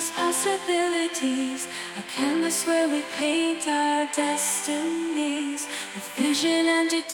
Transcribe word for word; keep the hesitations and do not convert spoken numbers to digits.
endless possibilities, a canvas where we paint our destinies with vision and determination.